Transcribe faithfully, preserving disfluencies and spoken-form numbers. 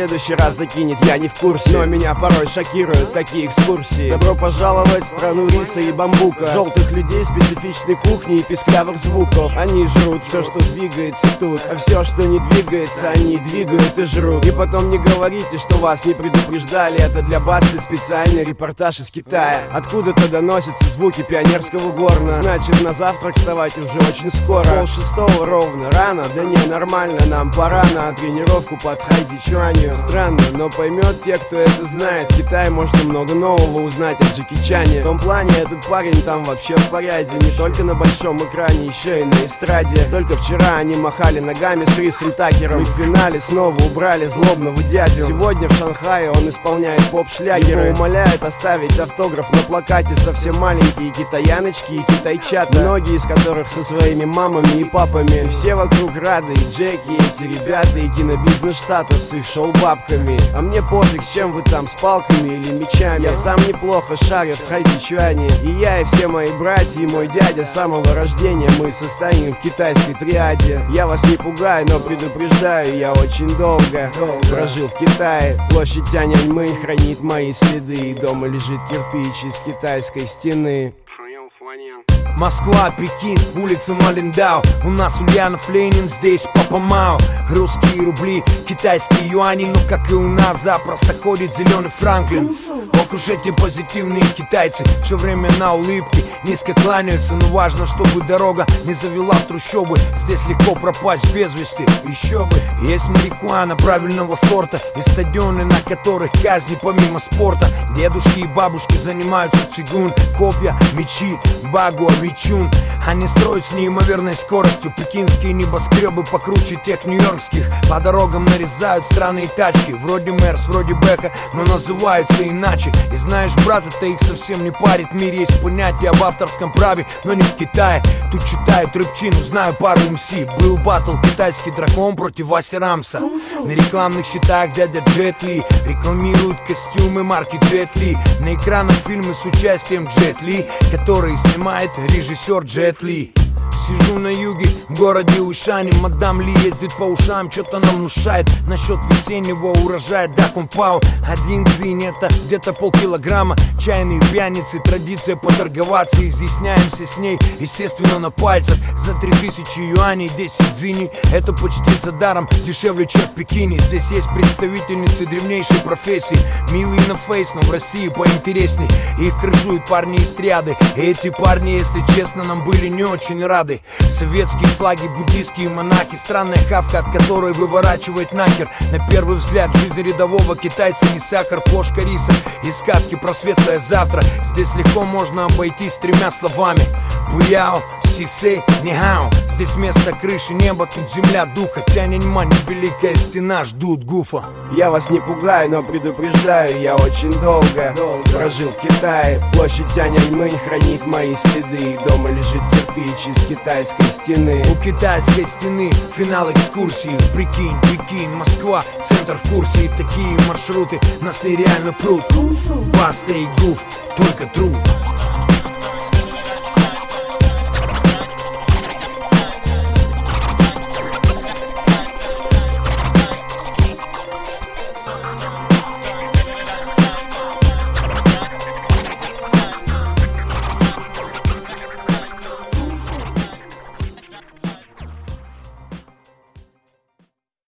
следующий раз закинет, я не в курсе. Но меня порой шокируют такие экскурсии. Добро пожаловать в страну риса и бамбука, желтых людей, специфичной кухни и писклявых звуков. Они жрут все, что двигается тут, а все, что не двигается, они двигают и жрут. И потом не говорите, что вас не предупреждали. Это для Басты специальный репортаж из Китая. Откуда-то доносятся звуки пионерского горна. Значит, на завтрак вставать уже очень скоро. Пол шестого ровно, рано, да не, нормально. Нам пора на тренировку под хайдичуанью. Странно, но поймет те, кто это знает. В Китае можно много нового узнать о Джеки Чане. В том плане, этот парень там вообще в порядке. Не только на большом экране, еще и на эстраде. Только вчера они махали ногами с Крисом Такером, и в финале снова убрали злобного дядю. Сегодня в Шанхае он исполняет поп-шлягеры. Его умоляют оставить автограф на плакате совсем маленькие китаяночки и китайчата, многие из которых со своими мамами и папами. И все вокруг рады, и Джеки, и эти ребята, и кинобизнес штатов с их шоу-бабками. А мне пофиг, с чем вы там, с палками или мечами. Я сам неплохо шарю в хайдичуане. И я, и все мои братья, и мой дядя, с самого рождения мы состоим в китайской триаде. Я вас не пугаю, но предупреждаю, я очень долго, долго прожил в Китае. Площадь Тяньаньмэнь хранит мои следы, и дома лежит кирпич из китайской стены. Москва, Пекин, улица Малиндау. У нас Ульянов, Ленин, здесь Папа Мао. Русские рубли, китайские юани. Но как и у нас запросто ходит зеленый Франклин. Ох уж эти позитивные китайцы, все время на улыбке, низко кланяются. Но важно, чтобы дорога не завела в трущобы. Здесь легко пропасть без вести, еще бы. Есть марихуана правильного сорта и стадионы, на которых казни помимо спорта. Дедушки и бабушки занимаются цигун, копья, мечи, багуа, вичун. Они строят с неимоверной скоростью пекинские небоскребы покруче тех нью-йоркских. По дорогам нарезают странные тачки, вроде Мерс, вроде Бека, но называются иначе. И знаешь, брат, это их совсем не парит. В мире есть понятие об авторском праве, но не в Китае. Тут читают рэпчину, знаю пару эм си. Был баттл китайский дракон против Васи Рамса. На рекламных счетах дядя Джет Ли рекламируют костюмы марки Джет Ли. На экранах фильмы с участием Джет Ли, которые снимает режиссер Джет Ли. Сижу на юге, в городе Ушане. Мадам Ли ездит по ушам, что-то нам внушает насчет весеннего урожая. Да, кунпао, один дзинь, это где-то полкилограмма. Чайные пьяницы, традиция поторговаться. Изъясняемся с ней, естественно, на пальцах. За три тысячи юаней десять дзиней, это почти за даром, дешевле, чем в Пекине. Здесь есть представительницы древнейшей профессии, милые на фейс, но в России поинтересней. Их крышуют парни из триады. И эти парни, если честно, нам были не очень рады. Советские флаги, буддийские монахи, странная хавка, от которой выворачивает нахер. На первый взгляд жизнь рядового китайца не сахар, плошка риса и сказки про светлое завтра. Здесь легко можно обойтись тремя словами: Буяо, Сисей, Нихао. Здесь место крыши, небо, тут земля духа. Тяньаньмэнь, великая стена, ждут гуфа. Я вас не пугаю, но предупреждаю, я очень долго, долго прожил в Китае. Площадь Тяньаньмэнь хранит мои следы, и дома лежит кирпич из китайской стены. У китайской стены финал экскурсии. Прикинь, Пекин, Москва, центр в курсе. И такие маршруты нас нереально прут. Баста и Гуф, только труд.